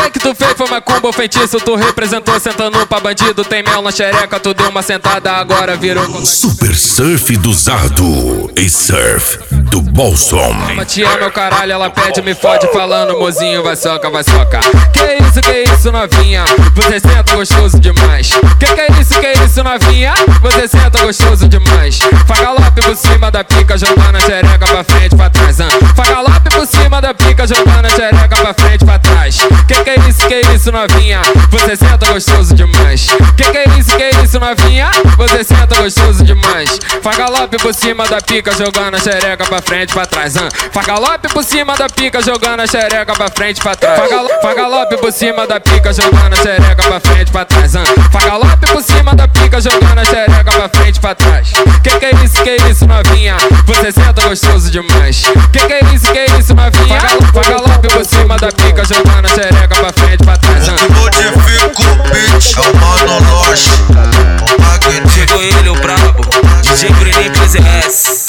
que tu fez foi macumba ou feitiço? Tu representou sentando pra bandido. Tem mel na xereca, tu deu uma sentada, agora virou Super Surf do Zardo e Surf do Bolson. Tia, meu caralho, ela pede, me fode falando, mozinho, vai soca, vai soca. Que isso, novinha? Você senta gostoso demais. Que isso, novinha? Você senta gostoso demais. Fagalope por cima da pica, jogando a xereca pra frente, pra trás. Fagalope por cima da pica, jogando a xereca pra frente, pra trás. Que isso, novinha? Você senta gostoso demais. Que isso, novinha? Você senta gostoso demais. Fagalope por cima da pica, jogando a xereca pra frente, pra trás. Fagalope por cima da pica, jogando a xereca pra frente, pra trás. Fagalope por cima da pica, jogando a xereca pra frente, pra trás. Fagalope por cima da pica, jogando a xereca pra frente, pra trás. Que isso, novinha? Você senta gostoso demais. Que isso, novinha? Fagalope por cima da pica, jogando a xereca pra frente, pra trás. Modifica o beat, é o Mano Loche. Chegou ele, o brabo, DJ Bruninho PZS.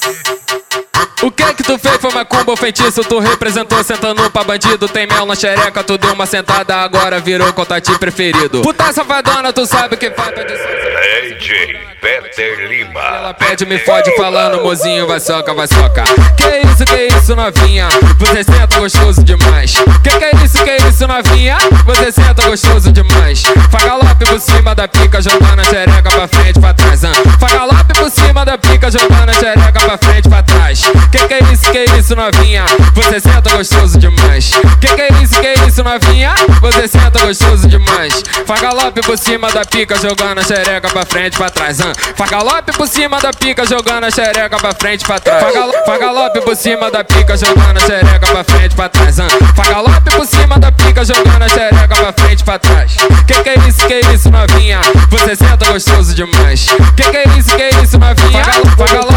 O que tu fez foi macumba ou feitiço? Tu representou sentando pra bandido. Tem mel na xereca, tu deu uma sentada, agora virou contatinho preferido. Puta safadona, tu sabe o que faz pra DJ Peter Lima. Ela pede, me fode falando, mozinho, vai soca, vai soca. Que isso, novinha? Você senta gostoso demais. Que isso, novinha? Você senta gostoso demais. Fagalope por cima da pica, jogando a xereca pra frente, pra trás. Fagalope por cima da pica, jogando a xereca pra frente, pra trás. Que isso, novinha? Você senta gostoso demais. Que isso, novinha? Você senta gostoso demais. Fagalope por cima da pica, jogando a xereca pra frente, pra trás. Fagalope por cima da pica, jogando a xereca pra frente, pra trás. Fagalope por cima da pica, jogando a xereca pra frente, pra trás. Fagalope por cima da pica, jogando a xereca pra frente, pra trás. Que isso, novinha? Você senta gostoso demais. Que isso, novinha?